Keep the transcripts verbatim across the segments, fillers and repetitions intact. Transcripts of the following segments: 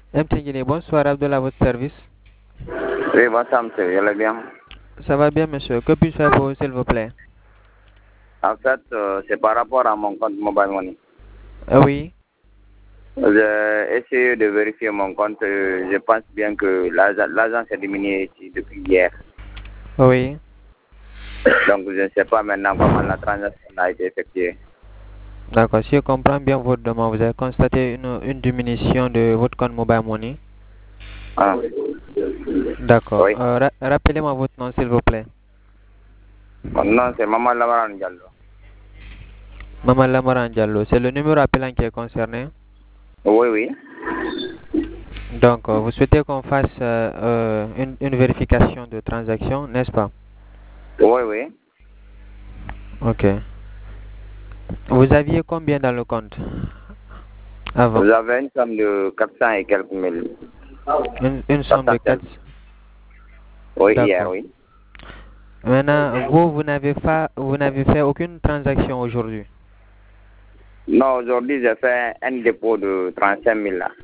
M T Guinée, bonsoir, Abdullah, à votre service. Oui, bonsoir, monsieur. Vous allez bien? Ça va bien, monsieur. Que puis-je faire pour vous, s'il vous plaît? En fait, euh, c'est par rapport à mon compte Mobile Money. Ah oui. J'ai essayé de vérifier mon compte. euh, Je pense bien que l'argent l'argent s'est diminué ici depuis hier. Oui. Donc, je ne sais pas maintenant comment la transaction a été effectuée. D'accord. Si je comprends bien votre demande, vous avez constaté une, une diminution de votre compte Mobile Money. Ah. D'accord. Oui. Euh, ra- Rappelez-moi votre nom, s'il vous plaît. Mon nom, c'est Maman Lamaran Diallo. Maman Lamaran Diallo. C'est le numéro appelant qui est concerné. Oui, oui. Donc, euh, vous souhaitez qu'on fasse euh, euh, une, une vérification de transaction, n'est-ce pas? Oui, oui. Ok. Vous aviez combien dans le compte avant? Vous avez une somme de quatre cents et quelques mille. Une, une somme de quatre cents quatre. quelques. Oui, hier, D'accord. oui. Maintenant, vous, vous n'avez pas, vous n'avez fait aucune transaction aujourd'hui. Non, aujourd'hui, j'ai fait un dépôt de trente-cinq mille là.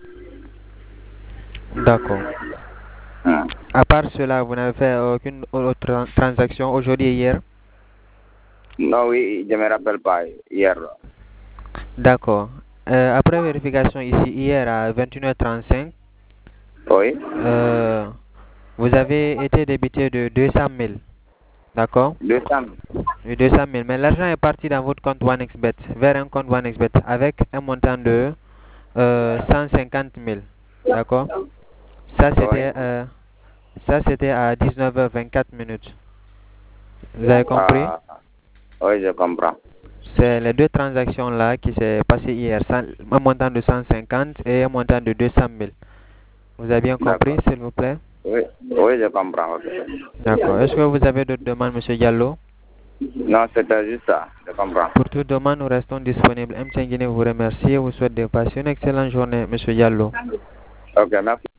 D'accord. Hum. À part cela, vous n'avez fait aucune autre tran- transaction aujourd'hui et hier? Non, oui, je ne me rappelle pas hier. D'accord. Euh, après vérification ici, hier à vingt et une heures trente-cinq, Oui. euh, vous avez été débité de deux cent mille. D'accord? deux cents. Oui, deux cent mille. Mais l'argent est parti dans votre compte OneXBet, vers un compte OneXBet, avec un montant de euh, cent cinquante mille. D'accord? Ça, Oui. c'était euh, ça, c'était à dix-neuf heures vingt-quatre minutes. Vous avez compris? Ah, oui, je comprends. C'est les deux transactions là qui s'est passé hier, cent- un montant de cent cinquante et un montant de deux cent mille. Vous avez bien compris, D'accord. s'il vous plaît? Oui, oui, je comprends. Ok. D'accord. Est-ce que vous avez d'autres demandes, Monsieur Diallo? Non, c'était juste ça. Je comprends. Pour toute demande, nous restons disponibles. M. Guinée vous remercie et vous souhaite de passer une excellente journée, Monsieur Diallo. Ok, merci.